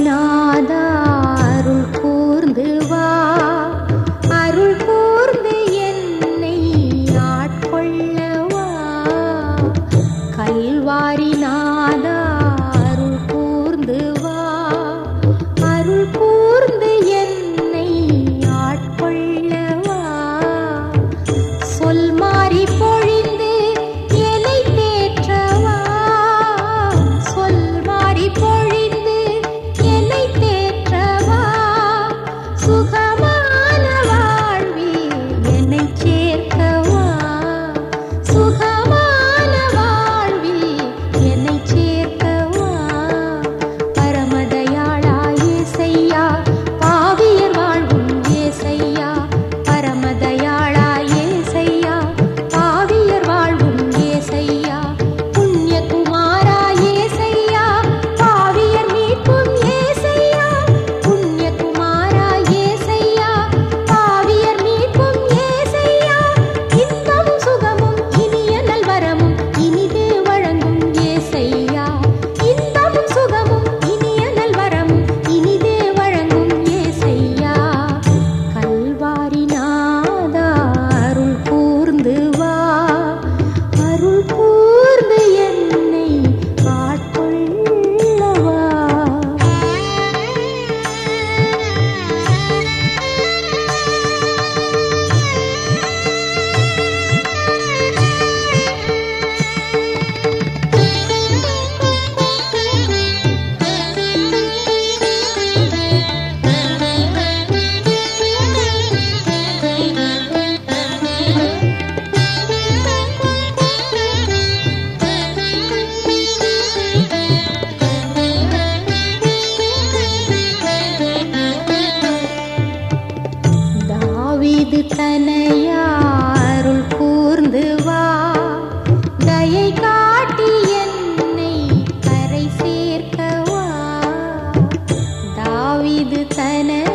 நாதா அருள் கூர்ந்து வா, அருள் கூர்ந்து என்னை ஆட்கொள்ளவா. கல்வாரி நாதா அருள் கூர்ந்து வா, அருள் கூர்ந்து என்னை ஆட்கொள்ளவா. சொல் மாறி பொழிந்து என்னை தேற்றவா, சொல் மாறி பொழிந்து என்னை தேற்றவா. சுகமான வாழ்வில் என்னை சேர்க்கவா, சுகமான வாழ்வில் என்னை சேர்க்கவா. பரமதயாளா ஏசையா, பாவியர் வாழ்வும் ஏசையா. பரமதயாளா ஏசையா, பாவியர் வாழ்வும் ஏசையா. புண்ணியகுமாரா ஏசையா, பாவியர் மீட்கும் ஏசையா. புண்ணியகுமாரா ஏசையா, பாவியர் மீட்கும் ஏசையா. இன்பமும் சுகமும் இனிய நல்வரமும் இனிதே வழங்கும் ஏசையா. இன்பமும் சுகமும் இனிய நல்வரமும் இனிதே வழங்கும் ஏசையா. கல்வாரி நாதா அருள் கூர்ந்து வா, அருள் கூர்ந்து என்னை ஆட்கொள்ளவா. தாவீது தனையா அருள் கூர்ந்து வா, தயை காட்டி என்னை கரை சேர்க்கவா. தாவீது தன